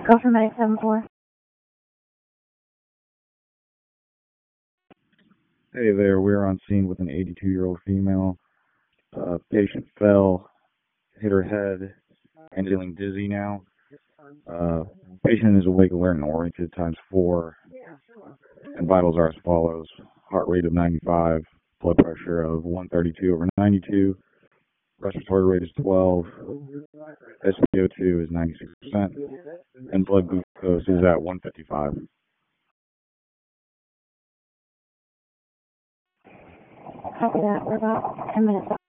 Go for Medic 7-4. Hey there, we're on scene with an 82-year-old female. Patient fell, hit her head, and feeling dizzy now. Patient is awake, alert, and oriented ×4, and vitals are as follows: heart rate of 95, blood pressure of 132/92, respiratory rate is 12, SpO2 is 96%, and blood glucose is at 155. Copy that. We're about 10 minutes